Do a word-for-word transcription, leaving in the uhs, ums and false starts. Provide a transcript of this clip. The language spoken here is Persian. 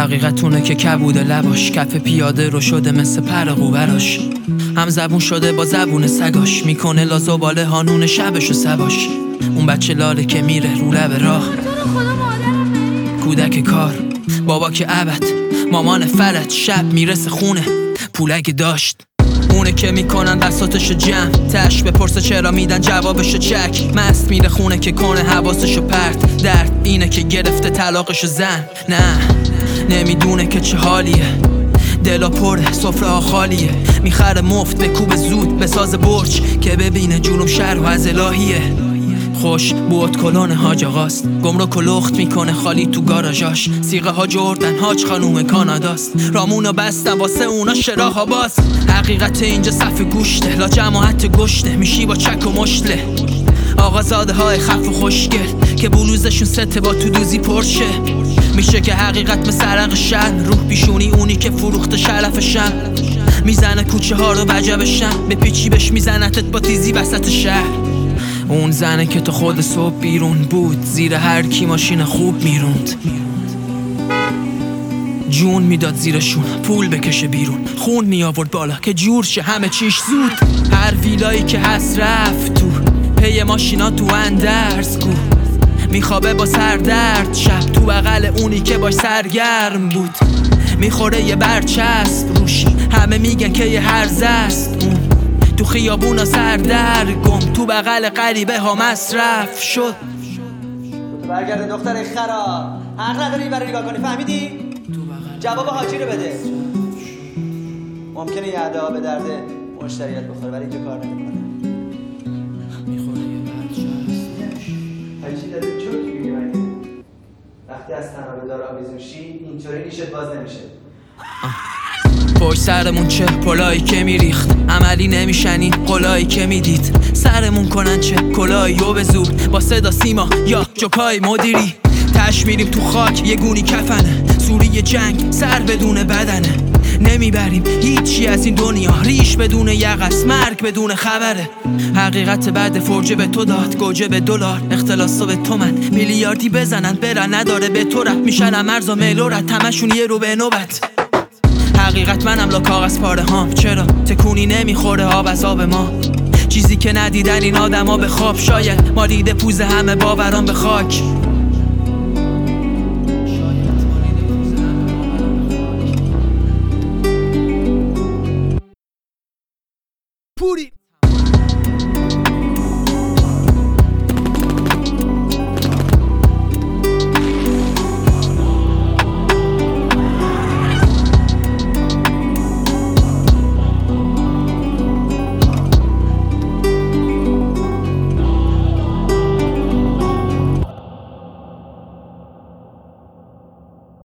حقیقتونه که کبوده لباش کف پیاده رو شده مثل پر قوبراش، هم زبون شده با زبون سگاش، میکنه لازوباله هانون شبش و سباش. اون بچه لاله که میره رو لب راه، کودک کار، بابا که عبد، مامان فلج، شب میرسه خونه پولک داشت. اونه که میکنن بساطشو جمع، تش بپرسه چرا میدن جوابشو چک. مست میره خونه که کنه حواسشو پرت، درد اینه که گرفته طلاقشو زن. نه نمیدونه که چه حالیه، دلا پره سفره خالیه، میخره مفت به کوب زود بساز برج که ببینه جونم شهر و از الهیه. خوش بود کلون حاج آقاست، گمرک و لخت میکنه خالی تو گاراژاش. سیغه ها جردن حاج خانوم کاناداست، رامونو بستن واسه اونا شراها باز. حقیقت اینجا صف گوشته، لا جماعت گشته میشی با چک و مشتله. آقازاده های خف و خوشگل که بلوزشون سته با تو دوزی پرشه. میشه که حقیقت مثل عرق شن، روح پیشونی اونی که فروخته شرفشن. میزنه کوچه ها رو وجبشن، به پیچی بش میزنتت با تیزی وسط شهر. اون زنه که تا خود صبح بیرون بود، زیر هر کی ماشین خوب میروند، جون میداد زیرشون پول بکشه بیرون، خون می آورد بالا که جور شه همه چیش زود. هر ویلایی که هست رفت تو پی ماشینا تو اندرز کو، میخوابه با سردرد شب تو بغل اونی که باش سرگرم بود. میخوره یه برچسب روش، همه میگن که یه هرزه است اون، تو خیابونا سردرگم تو بغل غریبه ها مصرف شد. تو برگرده دختر خرا، حق نداری برای نگاه کنی، فهمیدی؟ جواب حاجی رو بده. ممکنه یه عده ها به درد مشتریت بخوره ولی اینجا کار نمیکنه. میخوره یه برچسب حاجی داره چوک میگه مگه وقتی از تنابه دار آویز میشی اینطوری نیشت باز نمیشه. پشت سرمون چه پلایی که میریخت، عملی نمیشنی قلایی که میدید. سرمون کنن چه کلایی و به زور با صدا سیما یا جوکای مدیری. تش میریم تو خاک یه گونی کفنه، سوری جنگ سر بدون بدنه. نمیبریم هیچی از این دنیا، ریش بدون یقص مرگ بدون خبره. حقیقت بعد فرجه به تو داد گوجه به دلار، اختلاسا به تومن میلیاردی بزنن برن نداره به تو رفت. میشن مرز و میلورت تمشون یه رو به نوبت. حقیقت منم لا کاغذ پاره هام، چرا تکونی نمیخوره آب از آب ما. چیزی که ندیدن این آدم ها به خواب، شاید ما دیده پوز همه باوران به خاک.